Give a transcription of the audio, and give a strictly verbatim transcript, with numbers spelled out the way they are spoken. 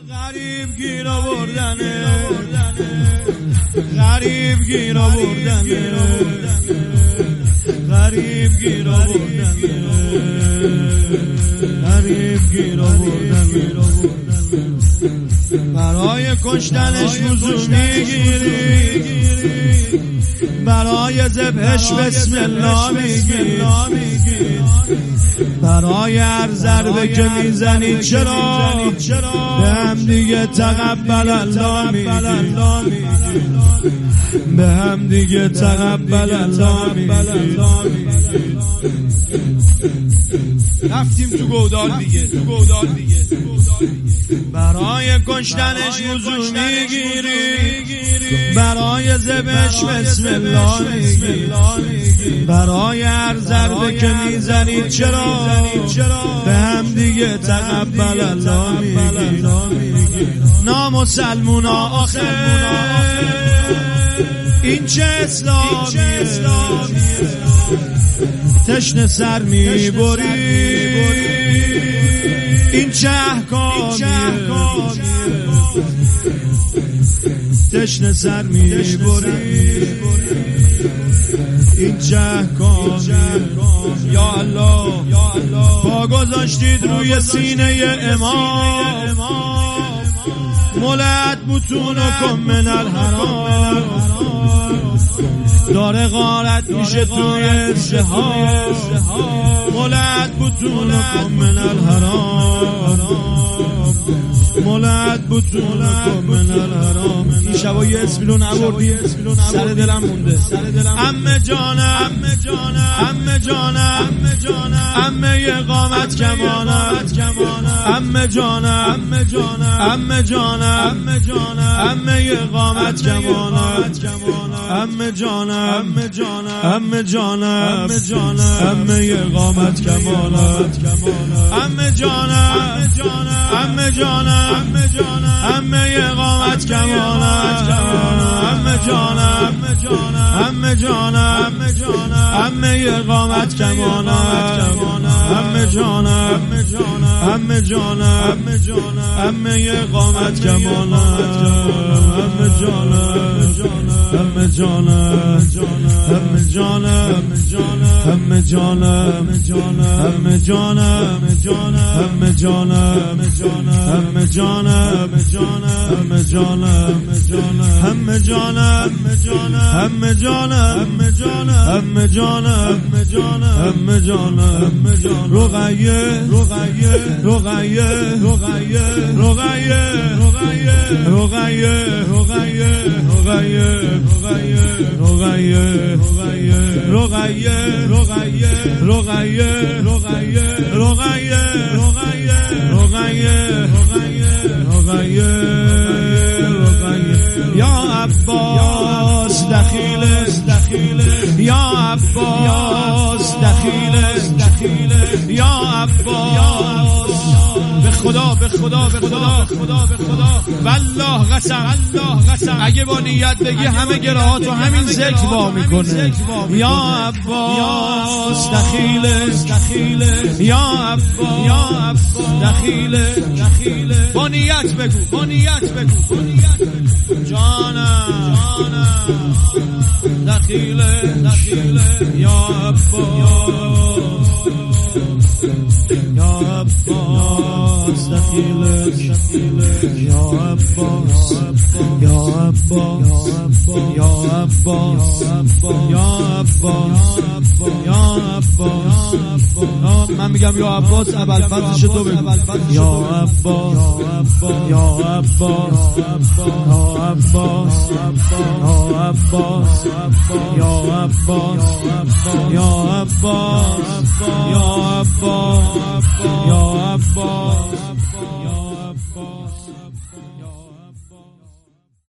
غریب گیر آوردنه، غریب گیر آوردنه، غریب گیر آوردنه، غریب گیر آوردنه. برای کشتنش وضو میگیری، برای ذبحش بسم الله میگی، برای هر ضربه که میزنی چرا به هم دیگه تقبل الله میگی، به هم دیگه تقبل الله میگی. رفتیم تو گودال دیگه، تو گودال دیگه. برای کشتنش وضو میگیری، برای ذبحش بسم الله میگی، برای هر ضربه که میزنی چرا به هم دیگه تقبل الله میگی. نامسلمونا آخه این چه اسلامیه، تشنه سر میبری این چه احکامیه، تشنه سر میبری این چه احکامیه. یا الله پا گذاشتید روی سینه امام، ملت بطونکم من الحرام، داره غارت میشه توی ازدهام، ملت بطونکم من الحرام، ملت بطونکم من الحرام. این شبا یه اسمیلون عوردی سر دلم مونده. امه جانم، امه جانم، امه یه قامت کمانم، امه جانم، امه جانم، امه یه قامت کمانم، امه جانم، امه جانم، امه یه قامت کمانم، امه جانم، امه جانم، امه یه قامت کمانم، امه جانم، امه جانم، امه یه قامت کمانم، امه جانم، امه جانم، امه یه قامت کمانم، امه جانم، امه جانم، امه جانم، امه جانم، امه جانم، امه جانم، همه جانم، همه جانم، همه جانم، همه جانم، همه جانم، همه جانم. رقیه، رقیه، رقیه، رقیه، رقیه، رقیه، رقیه، رقیه، رقیه، رقیه، رقیه، رقیه، رقیه، رقیه، رقیه، رقیه، رقیه، رقیه، یا عباس دخیله، دخیله، یا عباس دخیله، دخیله، یا عباس. به خدا، به خدا، به خدا، به خدا، به خدا، والله قسم، والله قسم، اگه با نیت بگی همه گراهاتو همین ذکر وا میکنه. یا عباس دخیله، دخیله، یا عباس دخیله، دخیله، با نیت بگو، با نیت بگو، با نیت بگو. جانم، جانم، دخیله، دخیله، یا عباس، یا عباس دخیله، دخیله، یا عباس، یا عباس، یا عباس، یا عباس، یا عباس. من میگم یا عباس، ابوالفضلش تو بگو. یا عباس، یا عباس، یا عباس، یا عباس، یا عباس، یا عباس، یا عباس، یا عباس.